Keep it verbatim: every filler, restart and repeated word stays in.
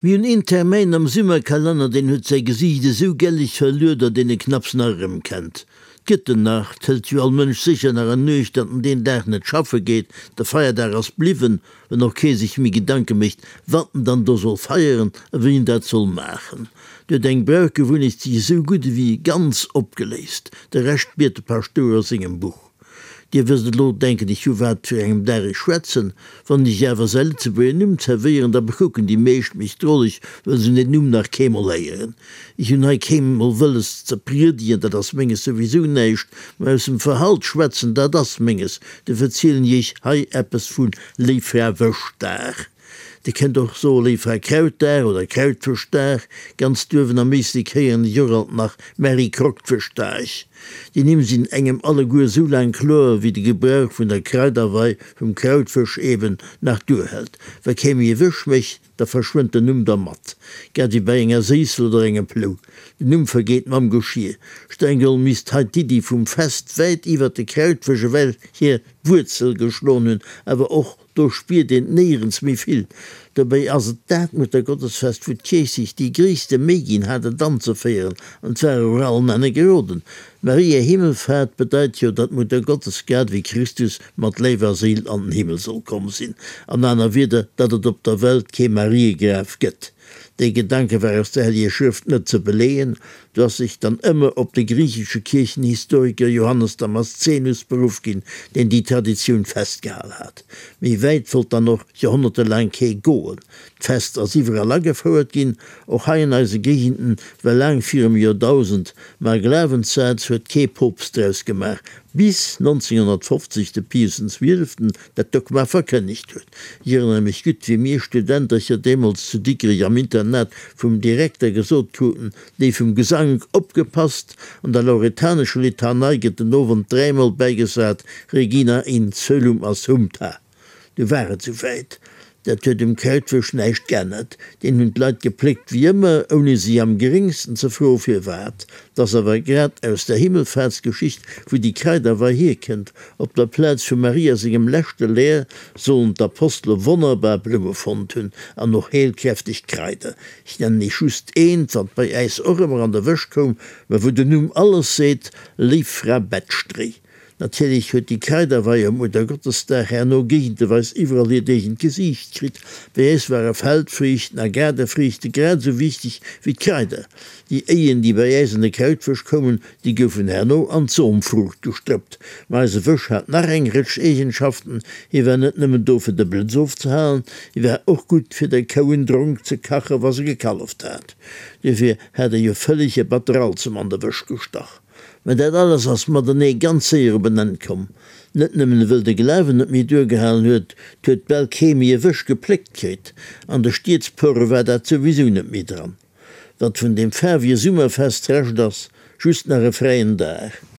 Wie un Intermain am Summerkalender den huet sei Gesichte so gellig verlöder den e knapps narrem kennt. Gitternacht hält ju all Mënch sicher nach an Nøch, dat an den Dach net schaffe geht, der feier daraus bliwen, wenn noch ke sich mi gedanke micht, watten dann do soll feieren, wie ihn dat soll machen. Du denk Brauch gewun ist die so gut wie ganz opgeleest, der recht bierte paar Stöer singem Buch. Dir wirst lo denken ich ju wat zu engem derre schwätzen, wann ich jawer sel ze benum zerveieren, da begucken die meescht mich drollig, weil sie net num nach Kämel leieren. Ich hun ha Kämel willes zerprierdien, dat das Menges sowieso neicht, ma aus dem Verhalt schwätzen, da das Menges, de verzielen ich hei Appes vun Lieferwösch da. Die kennt doch so liefer Kraut da oder Krautfisch da, ganz dürfen am meestig heieren Juralt nach Mary Krockfisch da ich. Die nehmen sie in engem alle Gur so lang chlor, wie die Gebrauch von der Kräuterwei vom Krautfisch eben nach durchhält. Wer käme je wisch mich, da verschwindt der Numm der Matt. Ger die bei enger Siesel oder engem Plo. Die Numm vergeht mam Geschirr. Stengel misst halt die, die vom Fest weit iwwer de Krautfische Welt hier Wurzel geschlonen, aber auch durchspielt den Nährens mi viel. Dabei as dat mit der Gottesfest vu Käsig die griechste Megin hatte dann zu feieren, und zwar allen eine Geroden. Maria Himmelfahrt bedeit jo, dat mit der Gottesgard wie Christus mat Leversiel an den Himmel soll kommen sinn, an einer wieder, dat het op der Welt ke Marie Graf gëtt. Der Gedanke war aus der Heilige Schrift net zu belehen, dass sich dann immer op de griechische Kirchenhistoriker Johannes Damascenus beruf ging, den die Tradition festgehalten hat. Wie weit wird dann noch jahrhundertelang ke goen? Fest als iwwer lang gefordert gin, auch haieneise Gegenden war lang vier im Jahrtausend, mal Glavenzeit huet ke Popstreus gemacht, bis neunzehnhundertfünfzig de Pius den Zwölften dat Dogma verkönigt huet. Ich erinnere mich gut, wie mir Studenticher demals zu dickere am Internet vom Direktor gesot kuten, die vom Gesang opgepasst und der lauretanische Litanei get den Nowen dreimal beigesagt, Regina in Zölum as Humta. Du wäre zu weit. Der huet dem Krautfisch neicht gernet, den hun Leiit geplickt wie immer, ohne sie am geringsten zu froh fir wart, dass er war grad aus der Himmelfahrtsgeschicht, wo die Kreider war hier kennt, ob der Platz für Maria sich im Lächte leer, so und der Apostel wunderbar Blume von hun, an noch heelkräftig Kreide. Ich nenne nicht just een, dat bei Eis auch immer an der Wäsch kom, wo du nun alles seht, lief Frau Bettstrich. Natürlich huet die Kreider war ja Mutter Gottes der Herr no Gegende weis iwwerall degent Gesicht krit. Bei es war Feldfricht, na Gardefrichte grad so wichtig wie Kreider. Die Ehen, die bei eisene Krautfisch kommen, die goufen Herno an Zoomfrucht gestoppt. Meise Fisch hat nach engritsch Eigenschaften, hier war net nimmen doofe de Blitz aufzuhalen, hier war auch gut fir den Kauendrunk zu kachen, was er gekauft hat. Dafür hat er jo völlige Batteral zum an der Wisch gestach. Men dat alles ass mat der nee ganz séier benennen kom. Net nëmmen wilde Gläwen net mi durchgehalen huet, huet bel chemie wisch geplikt kreet. An der Stietspurre war dat sowieso net mi dran. Dat vun dem Fer wie Summerfest recht das, just nach e freien Dach.